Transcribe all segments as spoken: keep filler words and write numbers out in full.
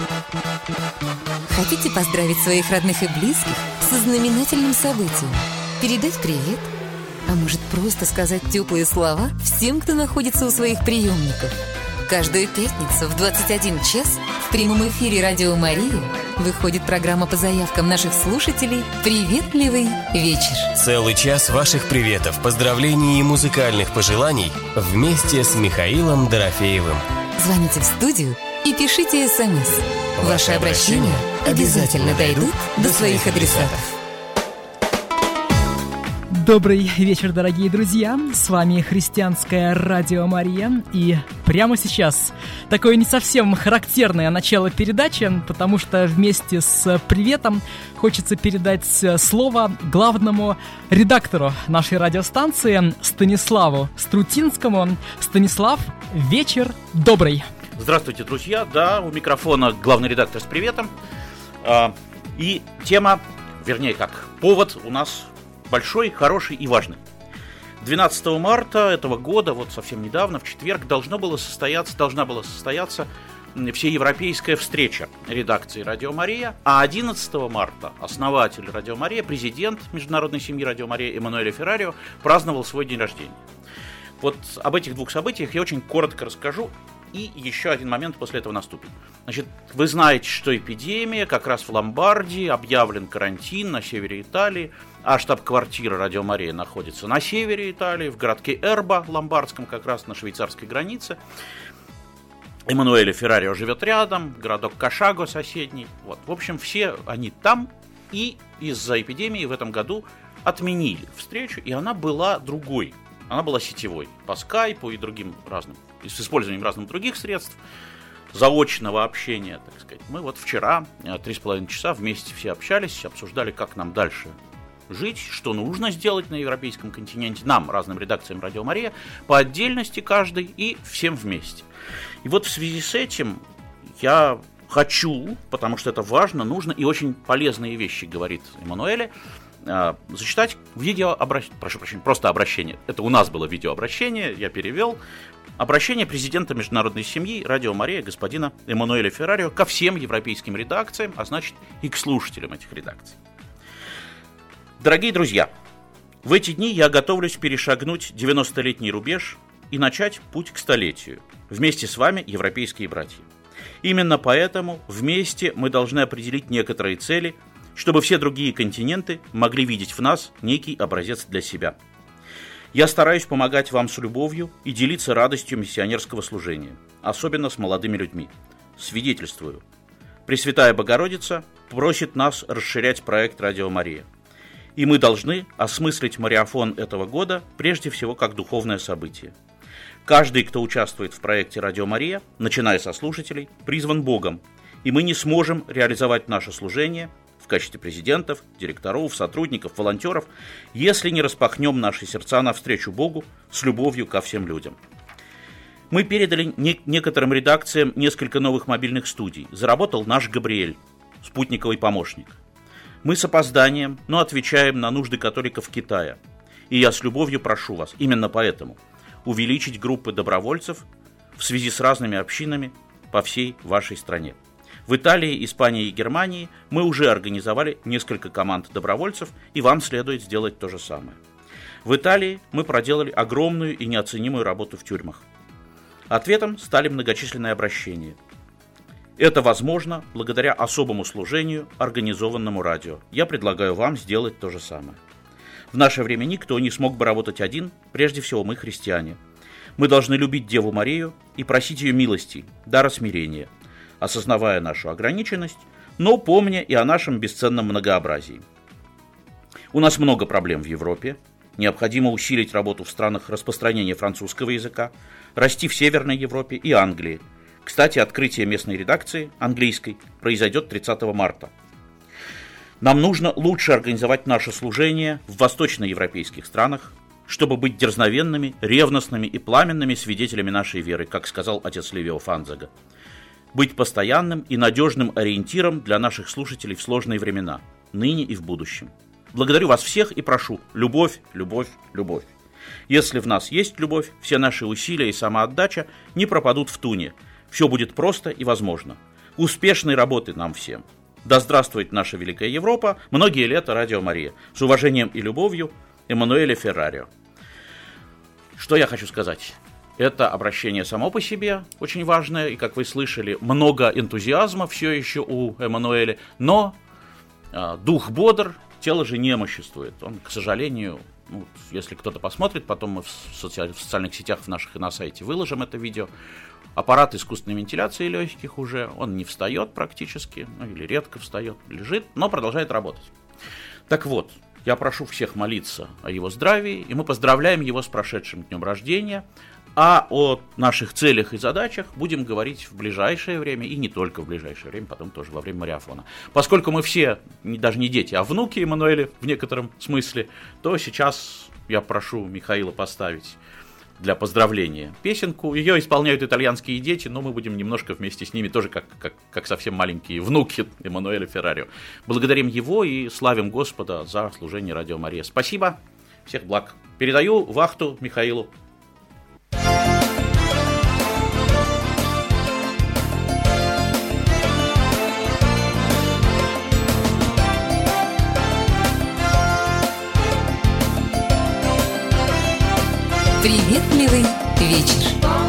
Хотите поздравить своих родных и близких со знаменательным событием? Передать привет? А может, просто сказать теплые слова всем, кто находится у своих приемников? Каждую пятницу в двадцать один час в прямом эфире «Радио Мария» выходит программа по заявкам наших слушателей «Приветливый вечер». Целый час ваших приветов, поздравлений и музыкальных пожеланий вместе с Михаилом Дорофеевым. Звоните в студию и пишите смс. Ваши обращения обязательно дойдут до своих адресатов. Добрый вечер, дорогие друзья! С вами Христианское радио Мария. И прямо сейчас такое не совсем характерное начало передачи, потому что вместе с приветом хочется передать слово главному редактору нашей радиостанции Станиславу Струтинскому. Станислав, вечер добрый! Здравствуйте, друзья! Да, у микрофона главный редактор с приветом. И тема, вернее как, повод у нас большой, хороший и важный. двенадцатого марта этого года, вот совсем недавно, в четверг, должно было состояться, должна была состояться всеевропейская встреча редакции «Радио Мария», а одиннадцатого марта основатель «Радио Мария», президент международной семьи «Радио Мария» Эммануэле Феррарио праздновал свой день рождения. Вот об этих двух событиях я очень коротко расскажу, и еще один момент после этого наступит. Значит, вы знаете, что эпидемия, как раз в Ломбардии объявлен карантин на севере Италии, а штаб-квартира «Радио Мария» находится на севере Италии, в городке Эрба, ломбардском, как раз на швейцарской границе. Эммануэле Феррарио живет рядом, городок Кашаго соседний. Вот. В общем, все они там, и из-за эпидемии в этом году отменили встречу, и она была другой. Она была сетевой, по скайпу и другим разным, с использованием разных других средств заочного общения, так сказать. Мы вот вчера три с половиной часа вместе все общались, обсуждали, как нам дальше жить, что нужно сделать на европейском континенте, нам, разным редакциям «Радио Мария», по отдельности каждый и всем вместе. И вот в связи с этим я хочу, потому что это важно, нужно и очень полезные вещи, говорит Эммануэле, зачитать видеообращение, прошу прощения, просто обращение. Это у нас было видеообращение, я перевел. Обращение президента международной семьи «Радио Мария» господина Эммануэля Феррарио ко всем европейским редакциям, а значит и к слушателям этих редакций. Дорогие друзья, в эти дни я готовлюсь перешагнуть девяностолетний рубеж и начать путь к столетию. Вместе с вами, европейские братья. Именно поэтому вместе мы должны определить некоторые цели, чтобы все другие континенты могли видеть в нас некий образец для себя. Я стараюсь помогать вам с любовью и делиться радостью миссионерского служения, особенно с молодыми людьми. Свидетельствую. Пресвятая Богородица просит нас расширять проект «Радио Мария». И мы должны осмыслить марафон этого года прежде всего как духовное событие. Каждый, кто участвует в проекте «Радио Мария», начиная со слушателей, призван Богом, и мы не сможем реализовать наше служение в качестве президентов, директоров, сотрудников, волонтеров, если не распахнем наши сердца навстречу Богу с любовью ко всем людям. Мы передали не- некоторым редакциям несколько новых мобильных студий. Заработал наш Габриэль, спутниковый помощник. Мы с опозданием, но отвечаем на нужды католиков Китая. И я с любовью прошу вас, именно поэтому, увеличить группы добровольцев в связи с разными общинами по всей вашей стране. В Италии, Испании и Германии мы уже организовали несколько команд добровольцев, и вам следует сделать то же самое. В Италии мы проделали огромную и неоценимую работу в тюрьмах. Ответом стали многочисленные обращения. Это возможно благодаря особому служению, организованному радио. Я предлагаю вам сделать то же самое. В наше время никто не смог бы работать один, прежде всего мы, христиане. Мы должны любить Деву Марию и просить ее милости, дара смирения, осознавая нашу ограниченность, но помня и о нашем бесценном многообразии. У нас много проблем в Европе. Необходимо усилить работу в странах распространения французского языка, расти в Северной Европе и Англии. Кстати, открытие местной редакции, английской, произойдет тридцатого марта. Нам нужно лучше организовать наше служение в восточноевропейских странах, чтобы быть дерзновенными, ревностными и пламенными свидетелями нашей веры, как сказал отец Ливио Фанзага. Быть постоянным и надежным ориентиром для наших слушателей в сложные времена, ныне и в будущем. Благодарю вас всех и прошу, любовь, любовь, любовь. Если в нас есть любовь, все наши усилия и самоотдача не пропадут в туне. Все будет просто и возможно. Успешной работы нам всем. Да здравствует наша великая Европа. Многие лета, Радио Мария. С уважением и любовью, Эммануэле Феррарио. Что я хочу сказать? Это обращение само по себе очень важное, и, как вы слышали, много энтузиазма все еще у Эммануэля, но э, дух бодр, тело же немоществует. Он, к сожалению, ну, если кто-то посмотрит, потом мы в, соци... в социальных сетях в наших и на сайте выложим это видео. Аппарат искусственной вентиляции легких уже, он не встает практически, ну, или редко встает, лежит, но продолжает работать. Так вот, я прошу всех молиться о его здравии, и мы поздравляем его с прошедшим днем рождения. А о наших целях и задачах будем говорить в ближайшее время, и не только в ближайшее время, потом тоже во время марафона. Поскольку мы все, даже не дети, а внуки Эммануэля в некотором смысле, то сейчас я прошу Михаила поставить для поздравления песенку. Ее исполняют итальянские дети, но мы будем немножко вместе с ними, тоже как, как, как совсем маленькие внуки Эммануэля Феррарио. Благодарим его и славим Господа за служение Радио Мария. Спасибо, всех благ. Передаю вахту Михаилу. Привет, милый вечер.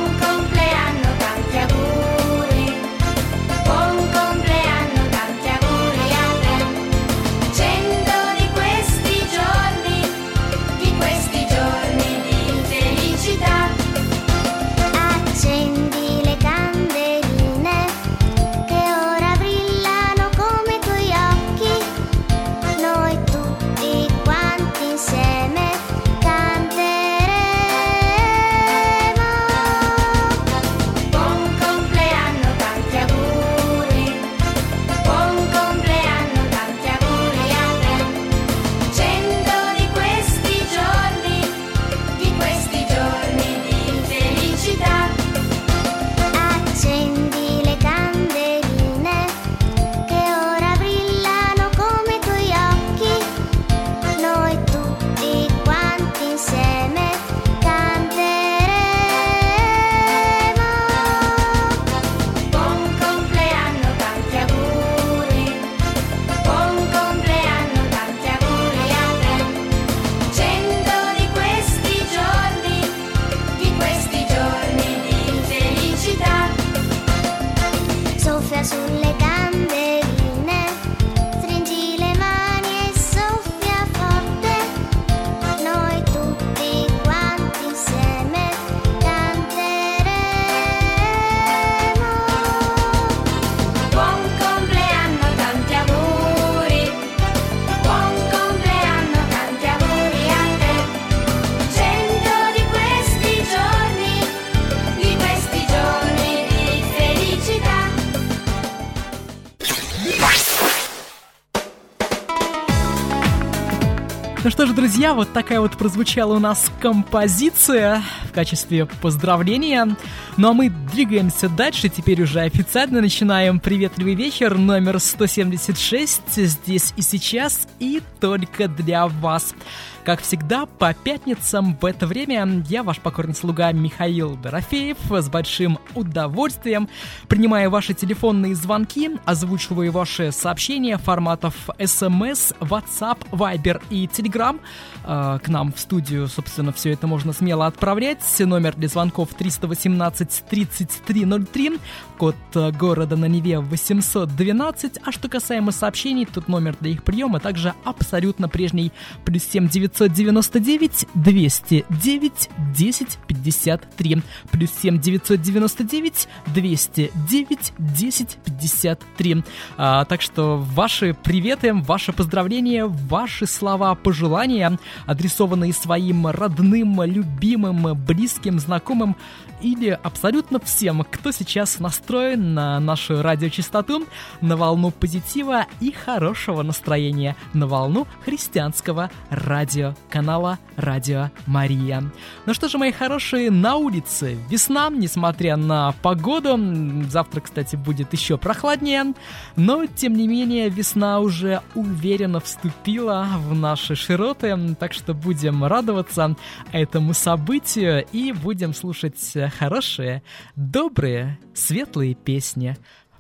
Ну что ж, друзья, вот такая вот прозвучала у нас композиция в качестве поздравления. Ну а мы двигаемся дальше, теперь уже официально начинаем приветливый вечер номер сто семьдесят шесть здесь и сейчас, и только для вас. Как всегда, по пятницам в это время я, ваш покорный слуга Михаил Дорофеев, с большим удовольствием принимаю ваши телефонные звонки, озвучиваю ваши сообщения форматов эс эм эс, WhatsApp, Viber и Telegram. К нам в студию, собственно, все это можно смело отправлять. Номер для звонков триста восемнадцать тридцать три ноль три, код города на Неве восемьсот двенадцать. А что касаемо сообщений, тут номер для их приема также абсолютно прежний. Плюс семь девятьсот девяносто девять двести девять десять пятьдесят три. Плюс семь девятьсот девяносто девять двести девять десять пятьдесят три. А, так что ваши приветы, ваши поздравления, ваши слова пожелания, адресованные своим родным, любимым, близким, знакомым или абсолютно всем, кто сейчас настроен на нашу радиочастоту, на волну позитива и хорошего настроения, на волну христианского радиоканала Радио Мария. Ну что же, мои хорошие, на улице весна, несмотря на погоду. Завтра, кстати, будет еще прохладнее, но, тем не менее, весна уже уверенно вступила в наши широты, так что будем радоваться этому событию и будем слушать хорошие, добрые, светлые песни.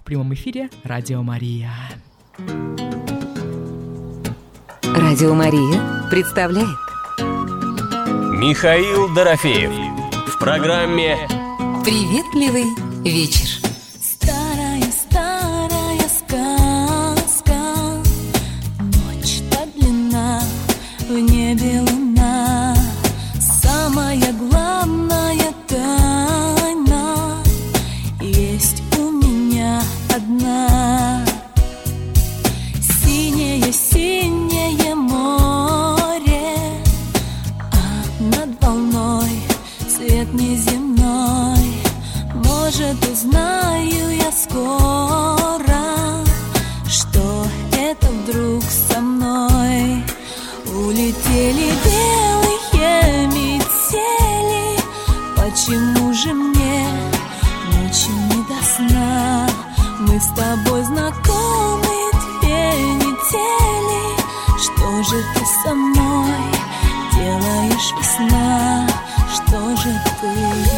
в прямом эфире Радио Мария. Радио Мария представляет Михаил Дорофеев в программе «Приветливый вечер». Старая, старая сказка, ночь так длинна, в небе луна, самая главная тайна есть у меня одна. Синее, синее море, а над волной свет неземной. Может, узнаю я скоро, что это вдруг со мной. Улетели белые метели, почему же мне ночью не до сна? Мы с тобой знакомы две недели, что же ты со мной делаешь, весна? Что же ты?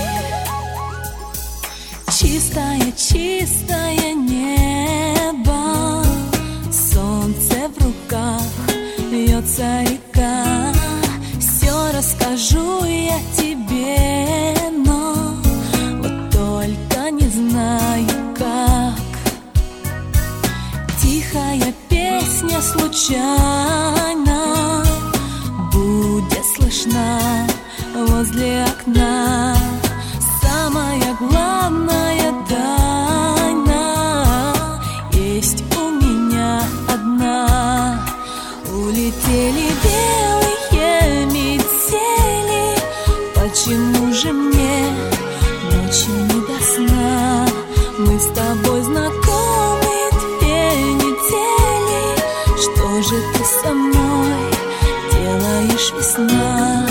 Чистое, чистое небо, солнце в руках, льется река. Все расскажу я тебе, но вот только не знаю как. Тихая песня случайно будет слышна возле окна. Самая главная тайна есть у меня одна. Улетели белые метели, почему же мне ночью не до сна? Мы с тобой знакомы две недели, что же ты со мной делаешь, весна?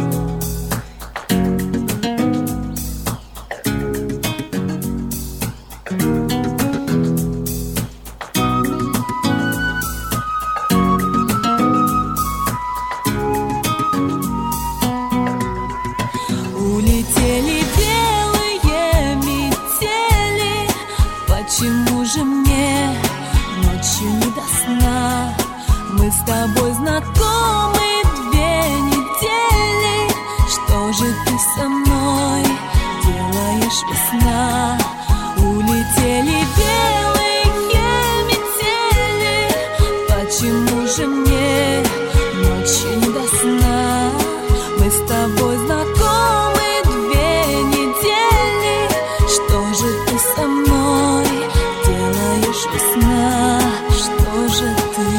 Улетели белые метели, почему же мне ночью не до сна? Мы с тобой знакомы две недели, что же ты со мной делаешь, весна? Улетели белые метели, почему же мне ночью не до сна? Мы с тобой знакомы две недели, что же ты со мной делаешь, весна? Что же ты?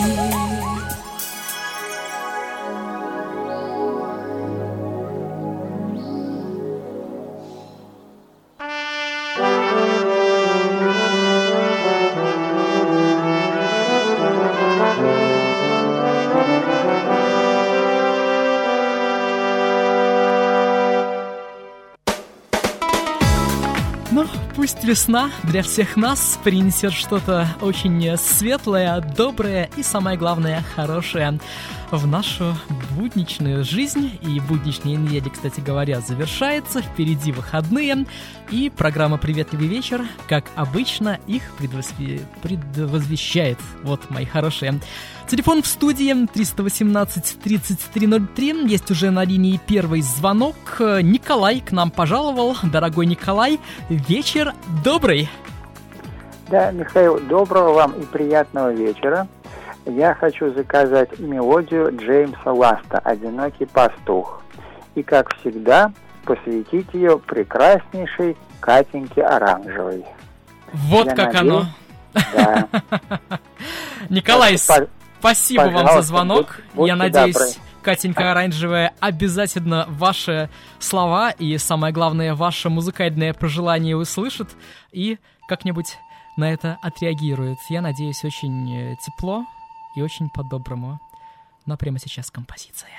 Ну, пусть весна для всех нас принесет что-то очень светлое, доброе и, самое главное, хорошее в нашу будничную жизнь. И будничная неделя, кстати говоря, завершается. Впереди выходные. И программа «Приветливый вечер», как обычно, их предвосве... предвозвещает. Вот, мои хорошие. Телефон в студии триста восемнадцать тридцать три ноль три. Есть уже на линии первый звонок. Николай к нам пожаловал. Дорогой Николай, вечер добрый. Да, Михаил, доброго вам и приятного вечера. Я хочу заказать мелодию Джеймса Ласта «Одинокий пастух». И, как всегда, посвятить ее прекраснейшей Катеньке Оранжевой. Вот Я как надеюсь, оно. Да. Николай, Так, спасибо вам пожалуйста, за звонок. будь- Я будьте надеюсь, добры. Катенька Оранжевая, обязательно ваши слова и, самое главное, ваше музыкальное пожелание услышит и как-нибудь на это отреагирует. Я надеюсь, очень э, тепло и очень по-доброму. Но прямо сейчас композиция.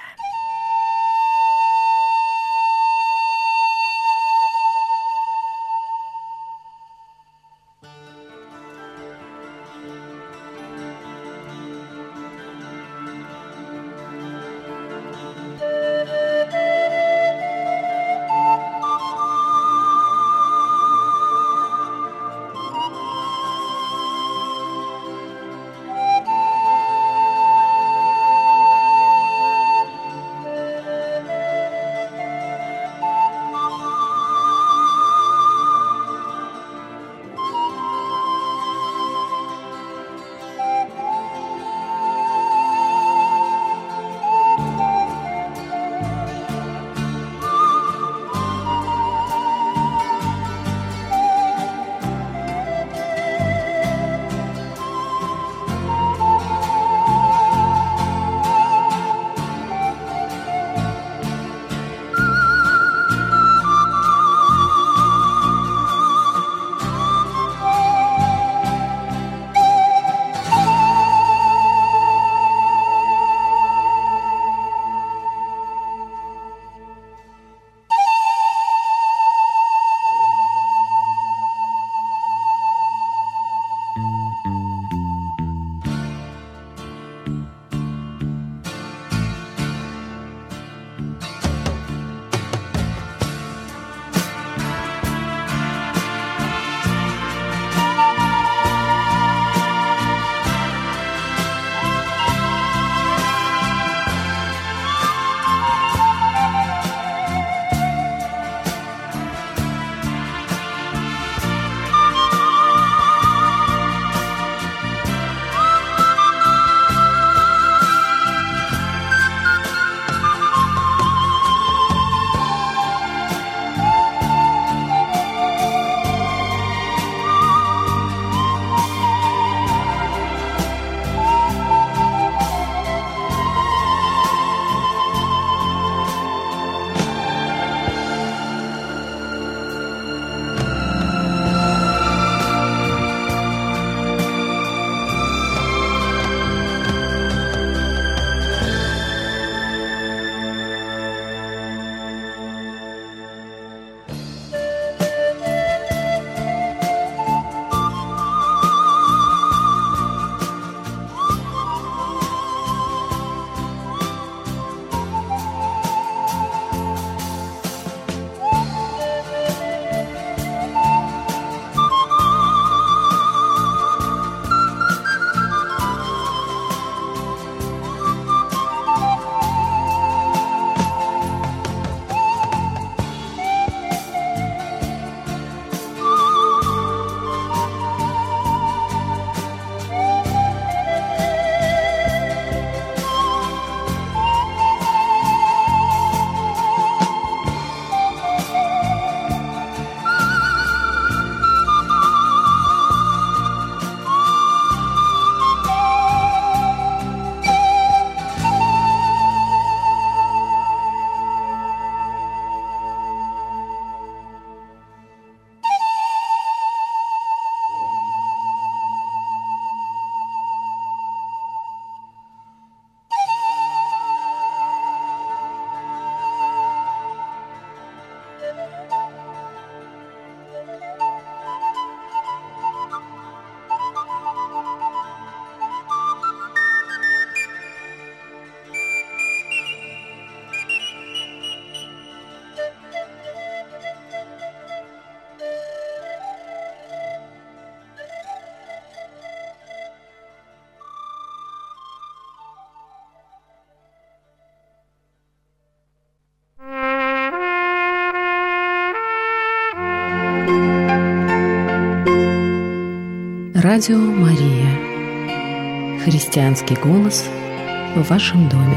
Радио Мария. Христианский голос в вашем доме.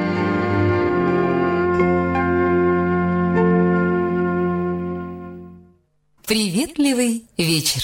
Приветливый вечер.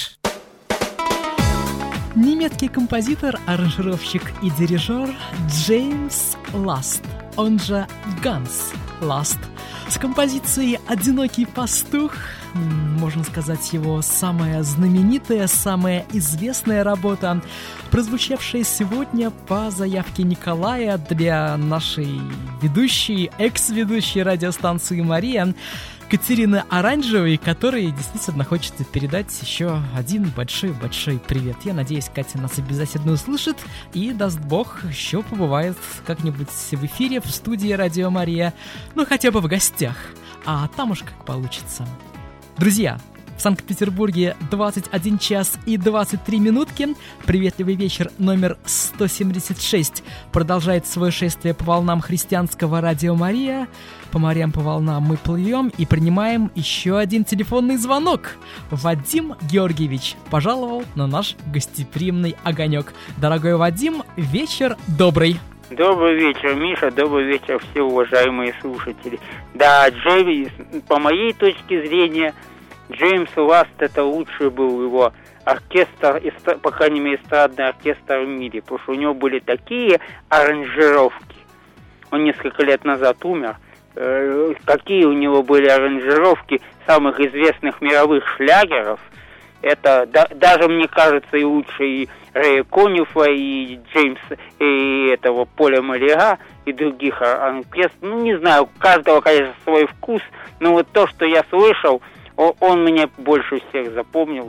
Немецкий композитор, аранжировщик и дирижер Джеймс Ласт, он же Ганс Ласт, с композицией «Одинокий пастух», можно сказать, его самая знаменитая, самая известная работа, прозвучавшая сегодня по заявке Николая для нашей ведущей, экс-ведущей радиостанции «Мария» Катерины Оранжевой, которой действительно хочется передать еще один большой-большой привет. Я надеюсь, Катя нас обязательно услышит и, даст Бог, еще побывает как-нибудь в эфире, в студии «Радио Мария», ну хотя бы в гостях, а там уж как получится. Друзья, в Санкт-Петербурге двадцать один час и двадцать три минутки. Приветливый вечер номер сто семьдесят шесть продолжает свое шествие по волнам христианского радио Мария. По морям, по волнам мы плывем и принимаем еще один телефонный звонок. Вадим Георгиевич пожаловал на наш гостеприимный огонек. Дорогой Вадим, вечер добрый. Добрый вечер, Миша, добрый вечер, все уважаемые слушатели. Да, Джеймс, по моей точке зрения, Джеймс Ласт — это лучший был его оркестр, по крайней мере, эстрадный оркестр в мире, потому что у него были такие аранжировки. Он несколько лет назад умер. Какие у него были аранжировки самых известных мировых шлягеров. Это да, даже, мне кажется, и лучше и Рэя Конифа, и Джеймса, и этого Поля Малига, и других оркестров. Ну, не знаю, у каждого, конечно, свой вкус, но вот то, что я слышал, он мне больше всех запомнился.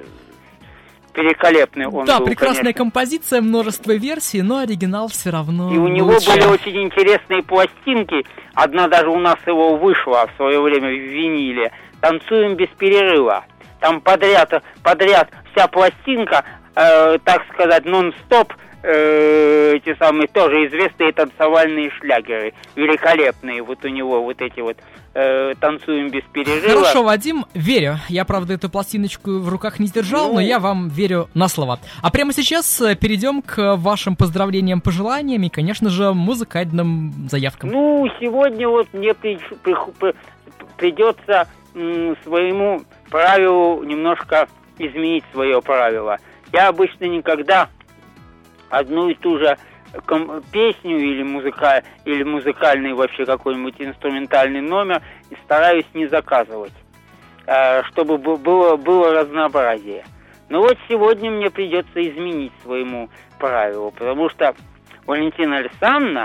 Великолепный он да, был, прекрасная конечно. Композиция, множество версий, но оригинал все равно И у него лучше. были очень интересные пластинки. Одна даже у нас его вышла в свое время в виниле. «Танцуем без перерыва». Там подряд, подряд вся пластинка, э, так сказать, нон-стоп, э, эти самые тоже известные танцевальные шлягеры. Великолепные вот у него вот эти вот э, «Танцуем без перерыва». Хорошо, Вадим, верю. Я, правда, эту пластиночку в руках не держал, ну... но я вам верю на слово. А прямо сейчас перейдем к вашим поздравлениям, пожеланиям и, конечно же, музыкальным заявкам. Ну, сегодня вот мне при, при, при, придется м, своему правилу немножко изменить свое правило. Я обычно никогда одну и ту же ком- песню или, музыка- или музыкальный вообще какой-нибудь инструментальный номер стараюсь не заказывать, э, чтобы б- было, было разнообразие. Но вот сегодня мне придется изменить своему правилу, потому что Валентина Александровна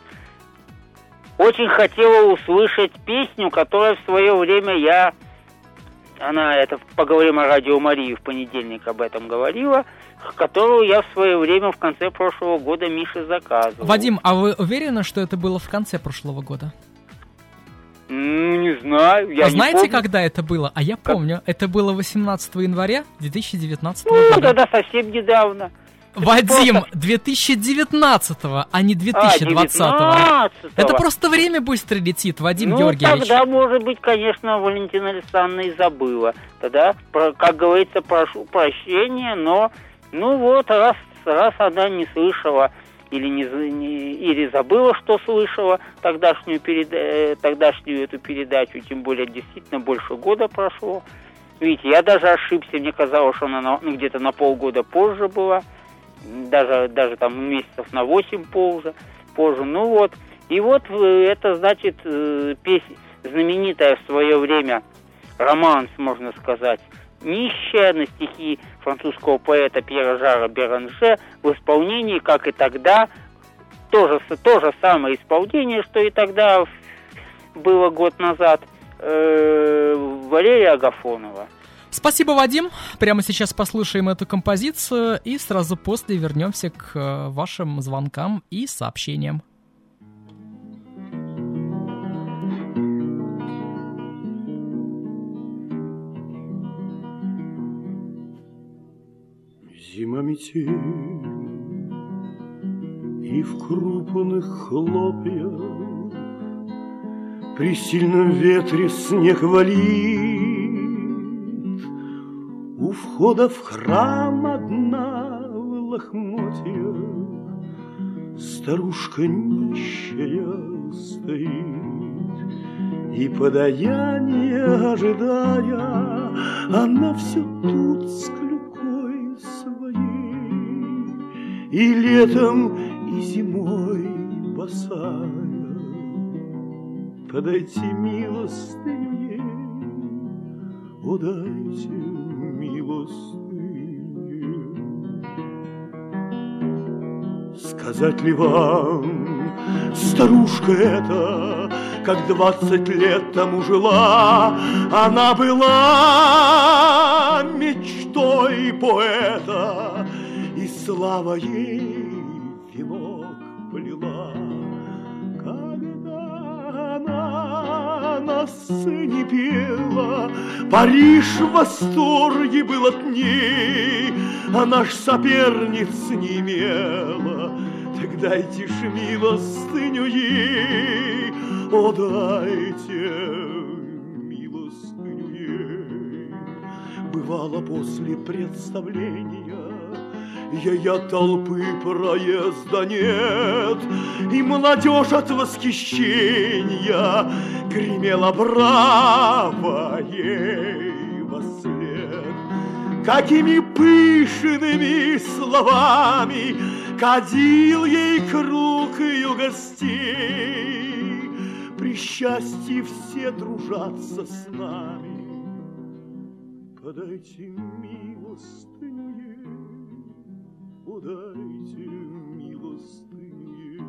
очень хотела услышать песню, которую в свое время я... Она, это «Поговорим о радио Марии» в понедельник об этом говорила, которую я в свое время в конце прошлого года Мише заказывал. Вадим, а вы уверены, что это было в конце прошлого года? Ну, не знаю. Я а не знаете, помню. когда это было? А я как? помню. Это было восемнадцатого января две тысячи девятнадцатого ну, года. тогда совсем недавно. Вадим, просто... две тысячи девятнадцатого, а не две тысячи двадцатого. А, это просто время быстро летит, Вадим ну, Георгиевич. тогда, может быть, конечно, Валентина Александровна и забыла. Тогда, как говорится, прошу прощения, но, ну вот, раз, раз она не слышала или, не, не, или забыла, что слышала тогдашнюю, переда- тогдашнюю эту передачу, тем более действительно больше года прошло. Видите, я даже ошибся, мне казалось, что она на, ну, где-то на полгода позже была. Даже, даже там месяцев на восемь позже, позже. Ну вот. И вот это, значит, песня, знаменитая в свое время, романс, можно сказать, «Нищая» на стихи французского поэта Пьера Жара Беранже в исполнении, как и тогда, то же, то же самое исполнение, что и тогда было год назад, э, Валерия Агафонова. Спасибо, Вадим. Прямо сейчас послушаем эту композицию и сразу после вернемся к вашим звонкам и сообщениям. Зима метель, и в крупных хлопьях при сильном ветре снег валит у входа входа в храм одна в лохмотьях старушка нищая стоит, и подаяние ожидая, она все тут с клюкой своей, и летом, и зимой босая. Подайте милостыню ей, о, дайте милостыню. Сказать ли вам, старушка эта, как двадцать лет тому жила, она была мечтой поэта, и слава ей венок плела. Когда она на сцене пела, Париж в восторге был от ней, а наш соперниц не имела. Так дайте ж милостыню ей, о, дайте милостыню ей. Бывало после представления ей от толпы проезда нет, и молодежь от восхищения гремела браво ей вослед. Какими пышными словами кадил ей круг ее гостей, при счастье все дружатся с нами. Подайте милостыню ей, подайте милостыню ей.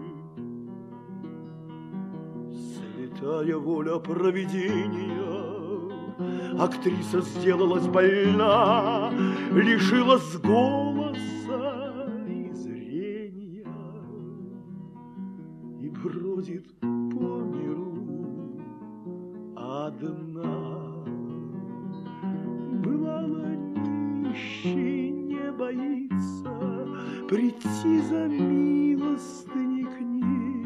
Святая воля провидения, актриса сделалась больна, лишилась голоса и зрения, и бродит по миру одна. Бывало, нищий не боится прийти за милостыней к ней.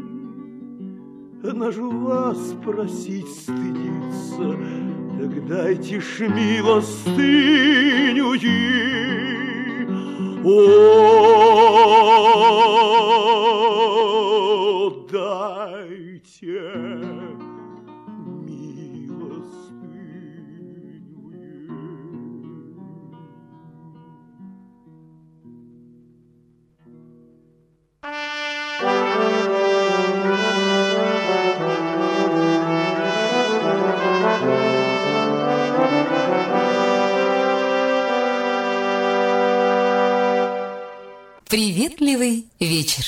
Она ж вас просить стыдится, так дайте ж милостыню ей. О, дайте милостыню ей. Приветливый вечер.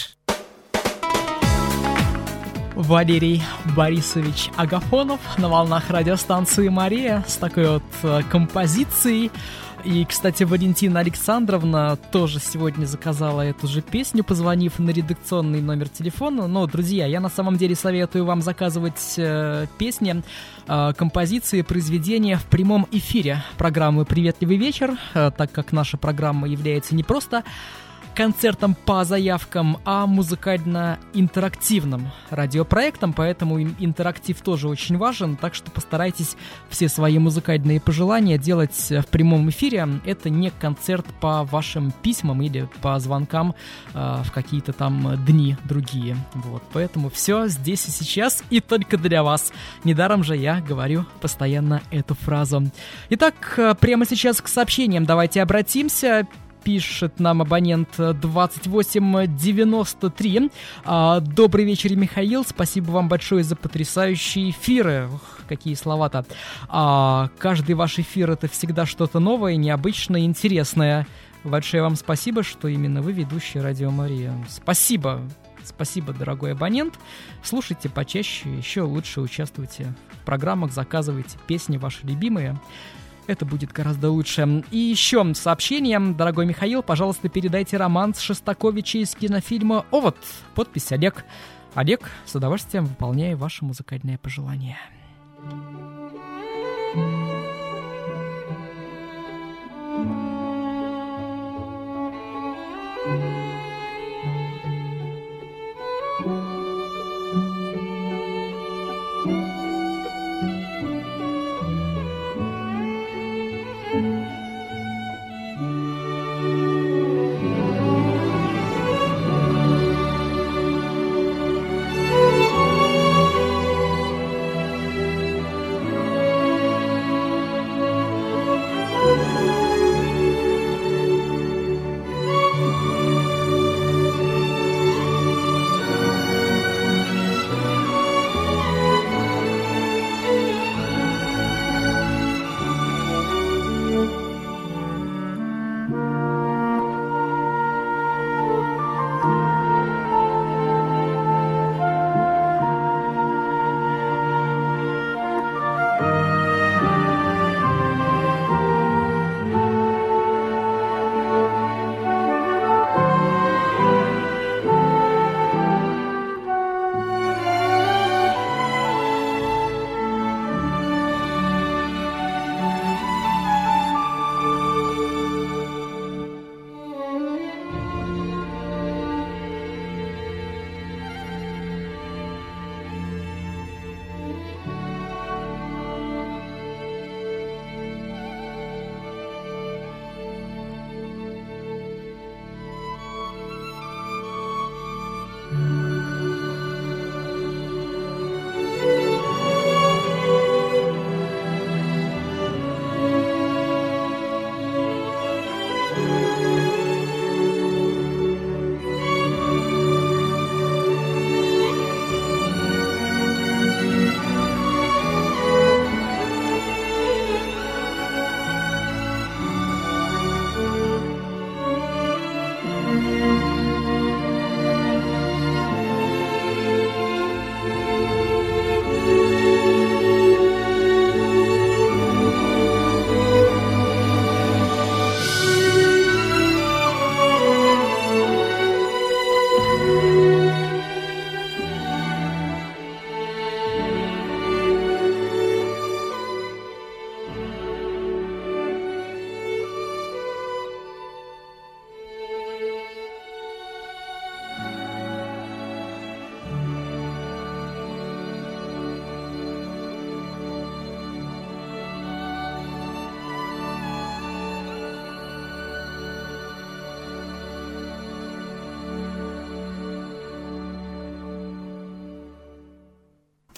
Валерий Борисович Агафонов на волнах радиостанции «Мария» с такой вот э, композицией. И, кстати, Валентина Александровна тоже сегодня заказала эту же песню, позвонив на редакционный номер телефона. Но, друзья, я на самом деле советую вам заказывать э, песни, э, композиции, произведения в прямом эфире программы «Приветливый вечер», э, так как наша программа является не просто концертом по заявкам, а музыкально-интерактивным радиопроектом, поэтому интерактив тоже очень важен, так что постарайтесь все свои музыкальные пожелания делать в прямом эфире. Это не концерт по вашим письмам или по звонкам э, в какие-то там дни другие. Вот, поэтому все здесь и сейчас и только для вас. Недаром же я говорю постоянно эту фразу. Итак, прямо сейчас к сообщениям давайте обратимся. Пишет нам абонент двадцать восемь девяносто три. Добрый вечер, Михаил. Спасибо вам большое за потрясающие эфиры. Ух, какие слова-то. А, каждый ваш эфир — это всегда что-то новое, необычное, интересное. Большое вам спасибо, что именно вы ведущий Радио Мария. Спасибо. Спасибо, дорогой абонент. Слушайте почаще, еще лучше участвуйте в программах, заказывайте песни ваши любимые. Это будет гораздо лучше. И еще сообщение. Дорогой Михаил, пожалуйста, передайте романс Шостаковича из кинофильма «Овод». Подпись Олег. Олег, с удовольствием выполняю ваше музыкальное пожелание.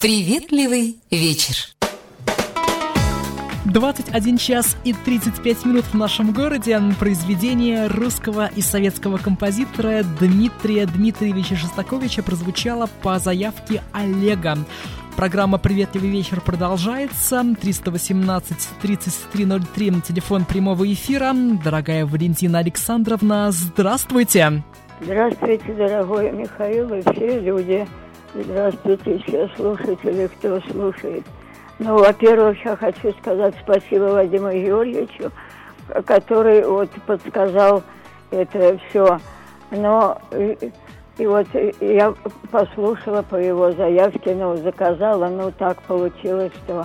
Приветливый вечер. двадцать один час и тридцать пять минут в нашем городе. Произведение русского и советского композитора Дмитрия Дмитриевича Шостаковича прозвучало по заявке Олега. Программа «Приветливый вечер» продолжается. триста восемнадцать тридцать три ноль три, телефон прямого эфира. Дорогая Валентина Александровна, здравствуйте. Здравствуйте, дорогой Михаил и все люди. Здравствуйте, все слушатели, кто слушает. Ну, во-первых, я хочу сказать спасибо Вадиму Георгиевичу, который вот подсказал это все. Но и, и вот я послушала по его заявке, ну, заказала, ну, так получилось, что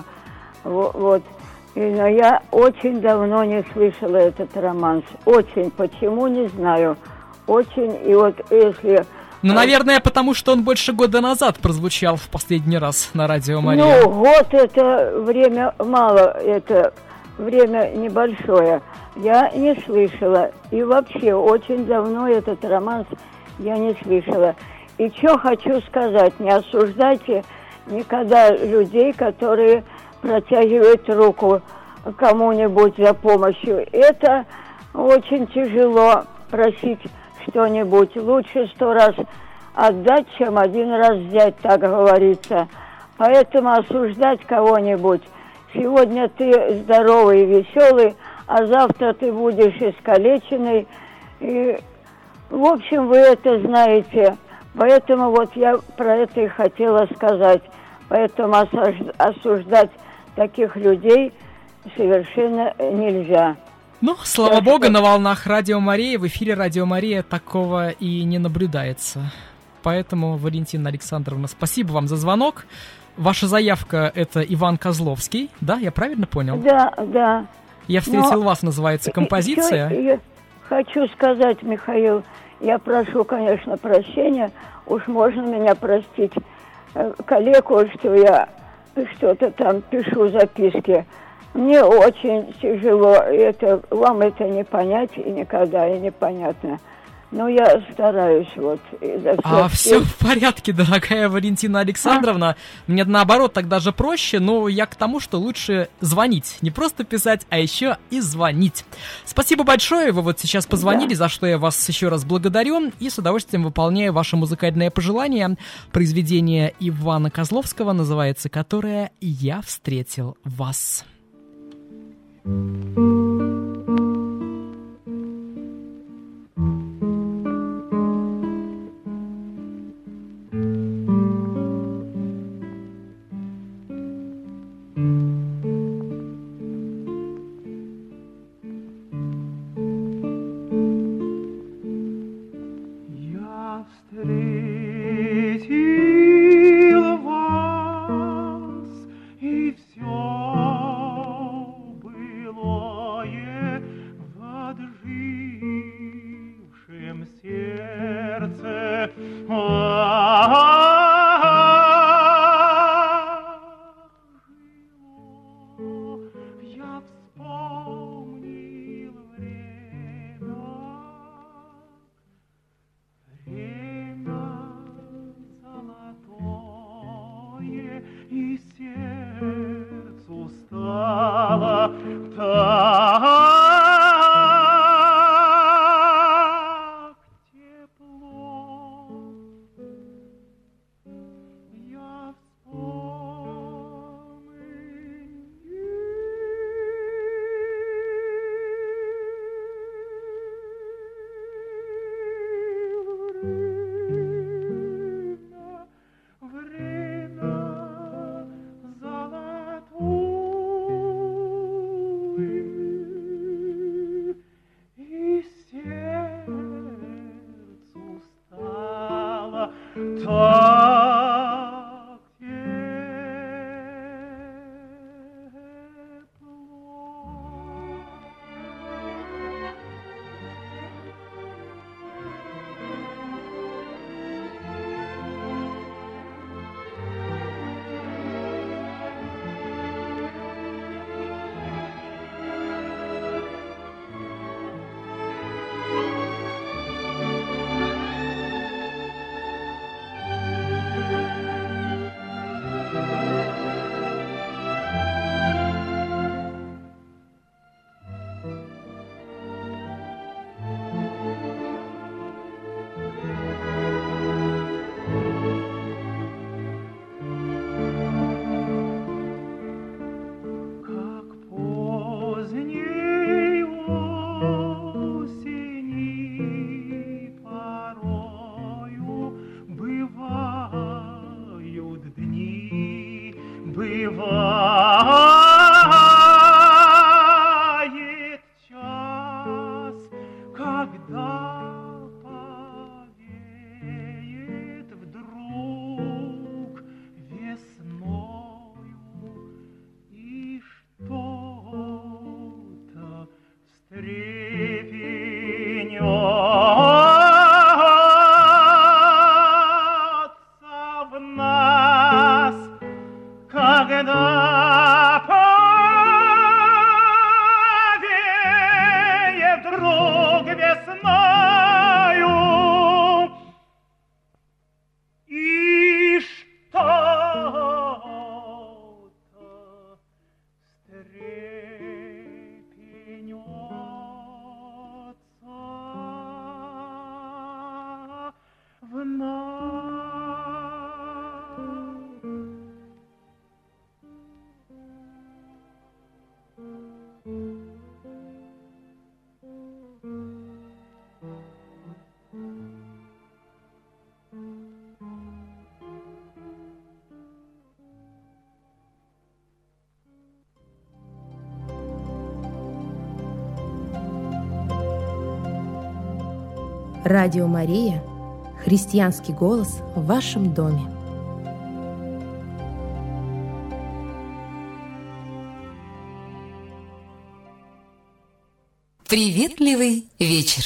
вот. И, но я очень давно не слышала этот романс. Очень. Почему, не знаю. Очень. И вот если... Ну, наверное, потому что он больше года назад прозвучал в последний раз на радио Мария. Ну, год это время мало, это время небольшое. Я не слышала. И вообще, очень давно этот романс я не слышала. И что хочу сказать, не осуждайте никогда людей, которые протягивают руку кому-нибудь за помощью. Это очень тяжело просить что-нибудь. Лучше сто раз отдать, чем один раз взять, так говорится. Поэтому осуждать кого-нибудь. Сегодня ты здоровый и веселый, а завтра ты будешь искалеченный. И, в общем, вы это знаете. Поэтому вот я про это и хотела сказать. Поэтому осуждать таких людей совершенно нельзя. Ну, слава богу, на волнах Радио Мария, в эфире Радио Мария такого и не наблюдается. Поэтому, Валентина Александровна, спасибо вам за звонок. Ваша заявка — это Иван Козловский, да? Я правильно понял? Да, да. «Я встретил вас» называется композиция. Я, я хочу сказать, Михаил, я прошу, конечно, прощения. Уж можно меня простить коллегу, что я что-то там пишу записки. Мне очень тяжело, это, вам это не понять и никогда и непонятно. Но я стараюсь вот. Изо всех а все в порядке, дорогая Валентина Александровна. А? Мне наоборот так даже проще, но я к тому, что лучше звонить. Не просто писать, а еще и звонить. Спасибо большое, вы вот сейчас позвонили, да. За что я вас еще раз благодарю. И с удовольствием выполняю ваше музыкальное пожелание. Произведение Ивана Козловского называется, которое «Я встретил вас». Радио Мария. Христианский голос в вашем доме. Приветливый вечер.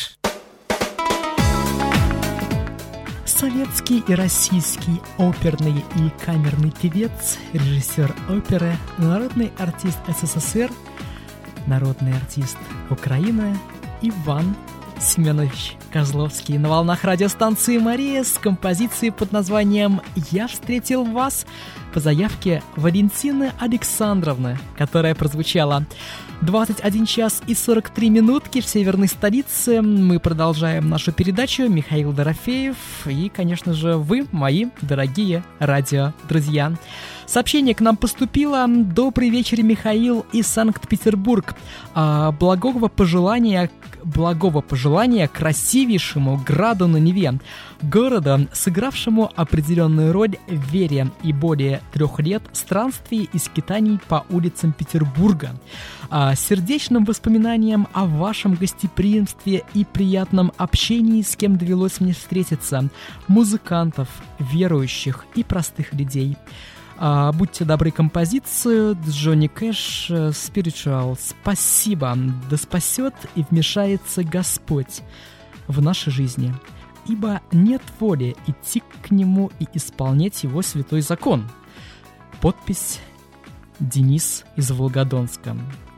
Советский и российский оперный и камерный певец, режиссер оперы, народный артист СССР, народный артист Украины Иван Семенович Козловский на волнах радиостанции «Мария» с композицией под названием «Я встретил вас» по заявке Валентины Александровны, которая прозвучала двадцать один час и сорок три минутки в северной столице. Мы продолжаем нашу передачу. Михаил Дорофеев и, конечно же, вы, мои дорогие радиодрузья. Сообщение к нам поступило. Добрый вечер, Михаил из Санкт-Петербург. А, благого пожелания, благого пожелания красивейшему граду на Неве, города, сыгравшему определенную роль в вере и более трех лет странствий и скитаний по улицам Петербурга. А, сердечным воспоминаниям о вашем гостеприимстве и приятном общении, с кем довелось мне встретиться, музыкантов, верующих и простых людей. А, будьте добры, композицию Джонни Кэш «Spiritual». Спасибо, да спасет и вмешается Господь в нашей жизни, ибо нет воли идти к Нему и исполнять Его святой закон. Подпись Денис из Волгодонска.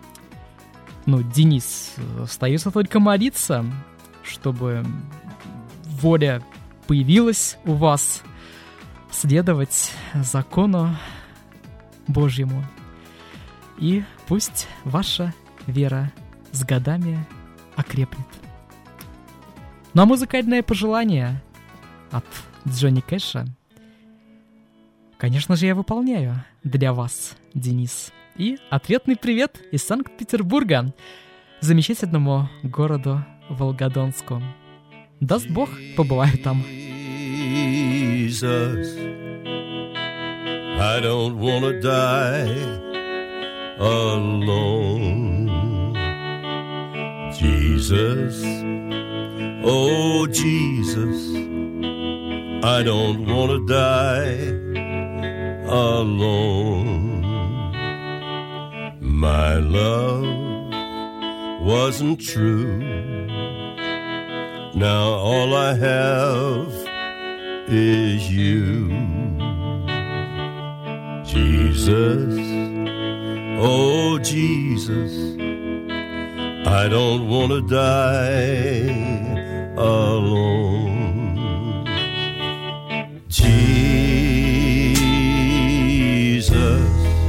Ну, Денис, остается только молиться, чтобы воля появилась у вас, следовать закону Божьему. И пусть ваша вера с годами окрепнет. Ну а музыкальное пожелание от Джонни Кэша, конечно же, я выполняю для вас, Денис. И ответный привет из Санкт-Петербурга, замечательному городу Волгодонску. Даст Бог, побываю там. Jesus, I don't wanna die alone. Jesus, oh Jesus, I don't wanna die alone. My love wasn't true. Now all I have is you. Jesus, oh Jesus, I don't wanna die alone. Jesus,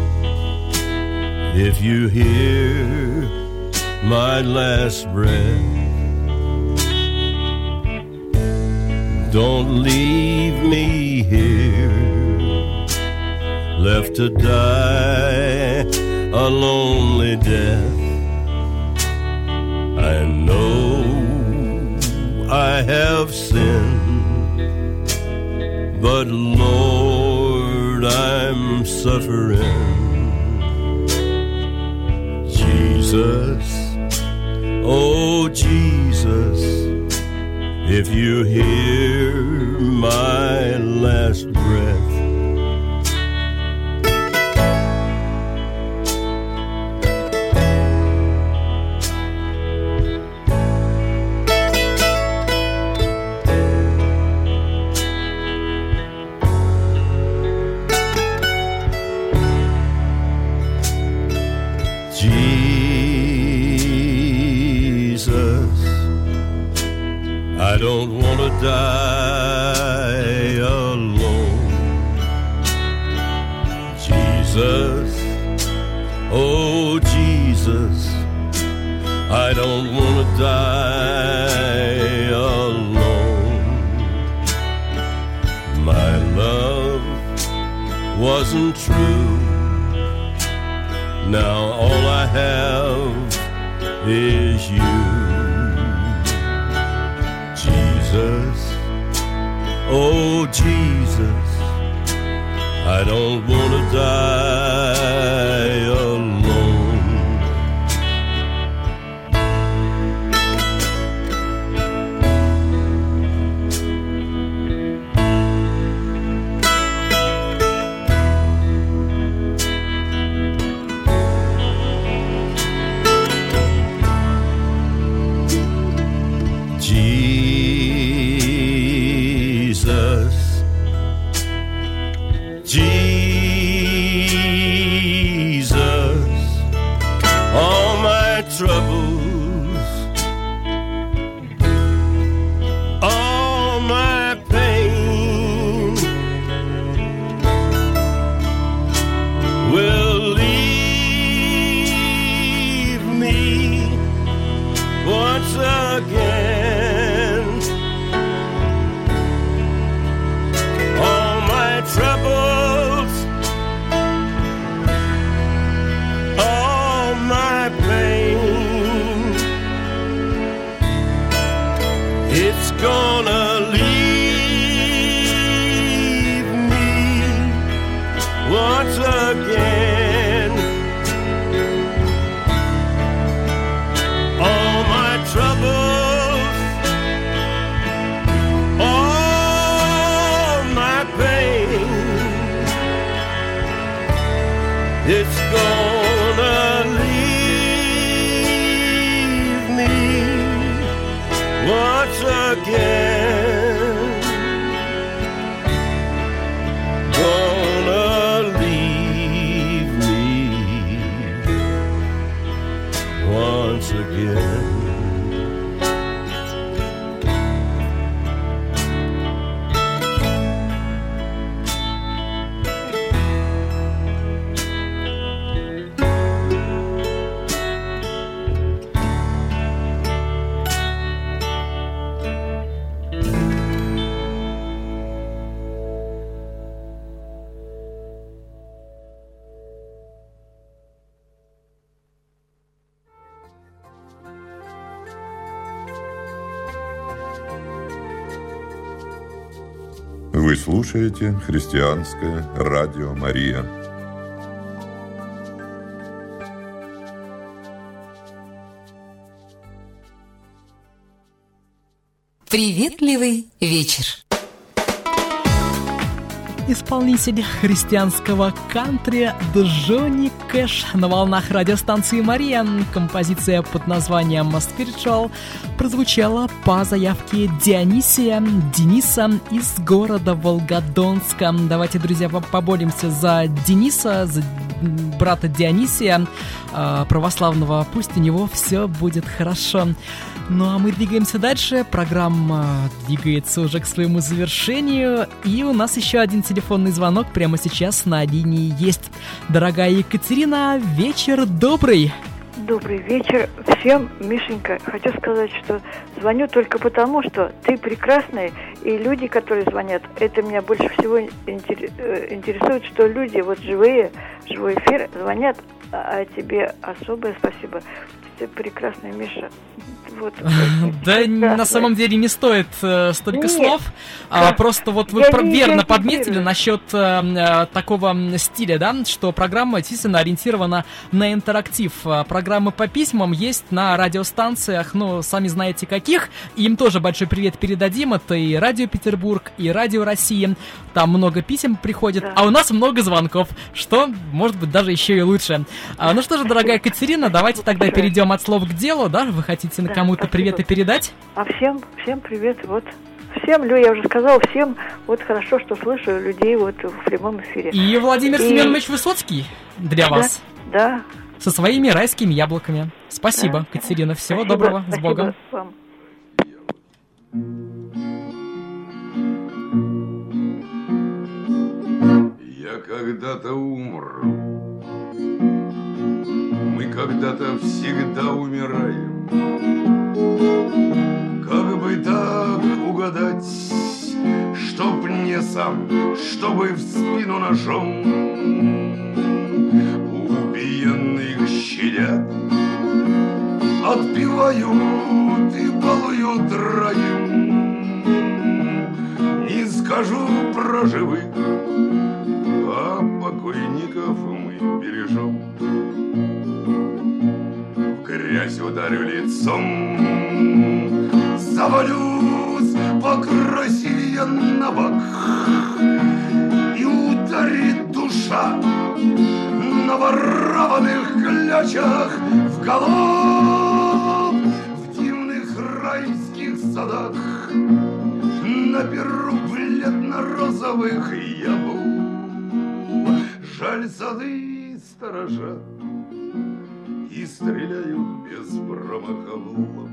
if you hear my last breath, don't leave me here, left to die a lonely death. I know I have sinned, but Lord, I'm suffering. Jesus, oh Jesus, if you hear my last breath, I don't want to die alone. Jesus, oh Jesus, I don't want to die alone. My love wasn't true. Now all I have is you. Jesus, oh Jesus, I don't want to die alone. Jesus, Jesus, all my troubles, all my pain will leave me once again. All my troubles, all my pain, it's gonna leave me once again. All my troubles, all my pain, it's gonna leave me once again. Gonna leave me once again. Вы слушаете христианское радио Мария. Приветливый вечер. Исполнитель христианского кантри Джонни Кэш на волнах радиостанции «Мария». Композиция под названием «Spiritual» прозвучала по заявке Дионисия Дениса из города Волгодонска. Давайте, друзья, поболимся за Дениса, за брата Дионисия православного. Пусть у него все будет хорошо. Ну а мы двигаемся дальше. Программа двигается уже к своему завершению. И у нас еще один телефонный звонок прямо сейчас на линии есть. Дорогая Екатерина, вечер добрый. Добрый вечер всем, Мишенька. Хочу сказать, что звоню только потому, что ты прекрасный, и люди, которые звонят, это меня больше всего интересует, что люди, вот живые, живой эфир, звонят, а тебе особое спасибо. Ты прекрасный, Миша. Вот, да, на самом деле не стоит э, столько Нет. слов. А, просто вот вы про- верно подметили насчет э, такого стиля, да, что программа действительно ориентирована на интерактив. Программы по письмам есть на радиостанциях, ну, сами знаете каких. Им тоже большой привет передадим. Это и Радио Петербург, и Радио Россия. Там много писем приходит, да. А у нас много звонков, что может быть даже еще и лучше. А, ну что же, дорогая Екатерина, давайте тогда перейдем от слов к делу, да? Вы хотите да, кому-то спасибо. Приветы передать? А всем, всем привет, вот. Всем, Лю, я уже сказала, всем вот хорошо, что слышу людей вот в прямом эфире. И Владимир и... Семенович Высоцкий для да, вас. Да. Со своими райскими яблоками. Спасибо, да, Екатерина. Всего спасибо, доброго. Спасибо с Богом. Вам. Я когда-то умру. Мы когда-то всегда умираем. Как бы так угадать, чтоб не сам, чтобы в спину ножом убиенных щадят, отпевают и балуют раем. Не скажу про живых, а покойников мы бережем. В грязь ударю лицом, завалюсь покрасивее на бок, и ударит душа на ворованных клячах в голов. В дивных райских садах наберу блядь розовых яблок. Жаль, сады сторожа и стреляют без промаха в лоб.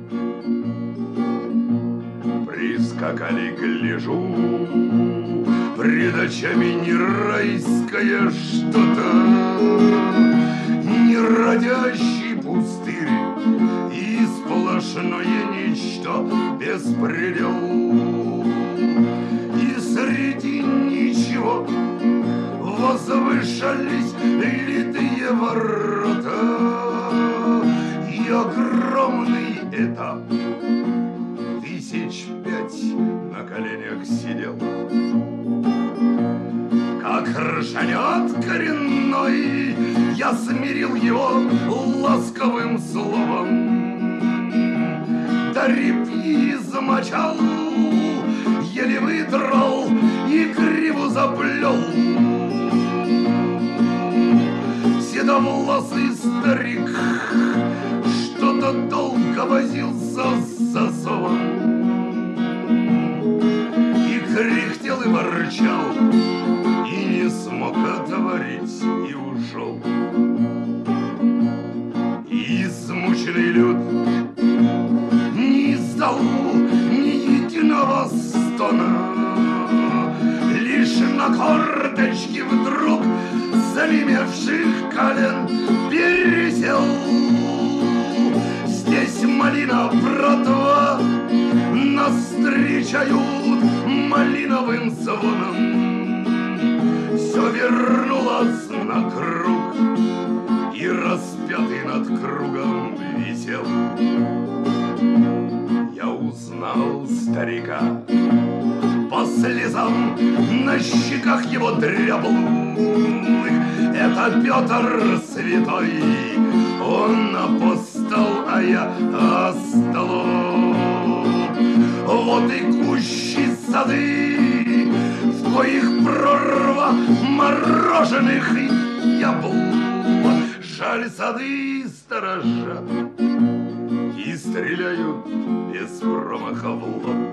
Прискакали, гляжу, пред очами не райское что-то, не родящий пустырь и сплошное ничто, беспредел. И среди ничего возвышались литые ворота и огромный этап. Тысяч пять на коленях сидел. Как ржанет коренной, я смирил его ласковым словом. Да репьи замочал, еле выдрал и криво заплел. Седовласый старик что-то долго возился с засовом и кряхтел и ворчал, и не смог отворить, и ушел. И измученный люд не издал ни единого стона, лишь на корточки вдруг занемевших колен пересел. Здесь малина братва нас встречают малиновым звоном. Все вернулось на круг, и распятый над кругом висел. Я узнал старика по слезам на щеках его дряблых. Это Петр Святой, он апостол, а я остолоп. Вот и кущи сады, в коих прорва мороженых яблок. Жаль, сады сторожа и стреляют без промаха в лоб.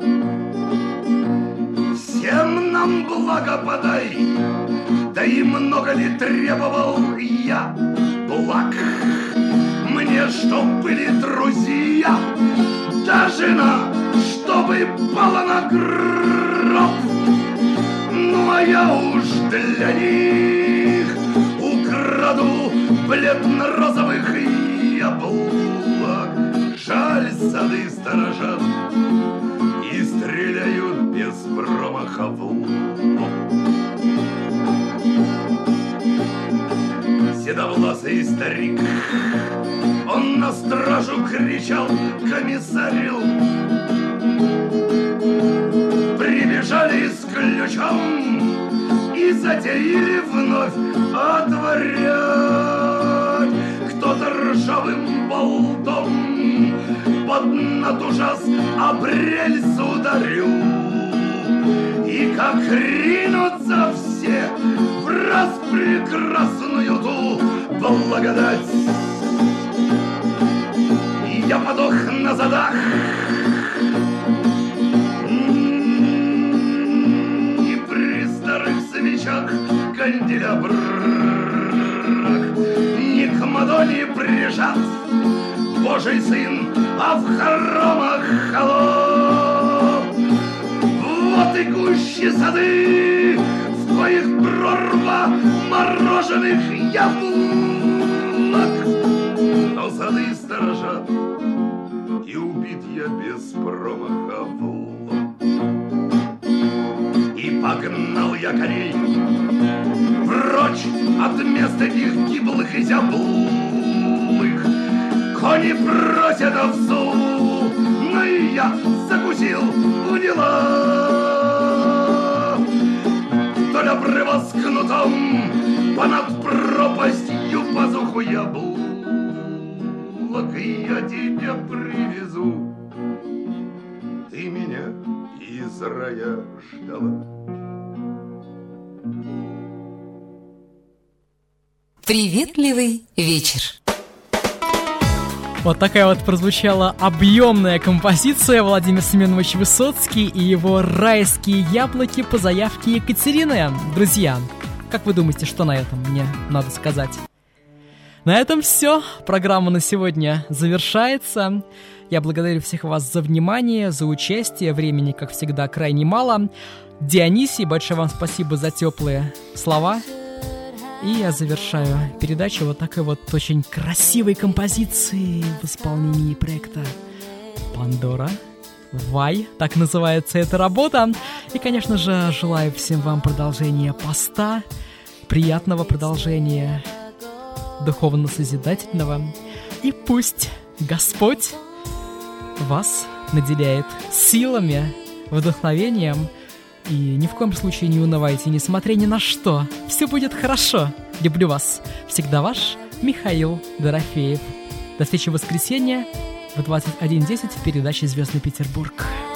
Всем нам благо подай, да и много ли требовал я благ? Мне, чтоб были друзья, да жена, чтобы пала на гроб. Ну, а я уж для них украду бледно-розовых яблок. Жаль, сады сторожат и стреляют без промаха в лоб. Седовласый старик, он на стражу кричал, комиссарил. Прибежали с ключом и затеяли вновь отворять. Кто-то ржавым болтом под натужас обрельс ударил. И как ринутся все в распрекрасную ту благодать. И я подох на задах, и при старых свечах канделябрах, не к Мадонне прижат Божий сын, а в хоромах холоп. Вот и гуще сады, в коих прорва мороженых яблок. Но сады сторожат, и убит я без промаха в лоб. И погнал я коней прочь от мест этих гиблых и зяблых. Кони просят овцу, но и я закусил в дела. Вдоль обрыва с кнутом понад пропастью пазуху яблок. И я тебя привезу, ты меня из рая ждала. Приветливый вечер. Вот такая вот прозвучала объемная композиция Владимир Семенович Высоцкий и его «Райские яблоки» по заявке Екатерины. Друзья, как вы думаете, что на этом мне надо сказать? На этом все. Программа на сегодня завершается. Я благодарю всех вас за внимание, за участие. Времени, как всегда, крайне мало. Дионисий, большое вам спасибо за теплые слова. И я завершаю передачу вот такой вот очень красивой композицией в исполнении проекта «Пандора». Вай, так называется эта работа. И, конечно же, желаю всем вам продолжения поста, приятного продолжения, духовно-созидательного. И пусть Господь вас наделяет силами, вдохновением. И ни в коем случае не унывайте, несмотря ни на что. Все будет хорошо. Люблю вас. Всегда ваш Михаил Дорофеев. До встречи в воскресенье в двадцать один десять в передаче «Звездный Петербург».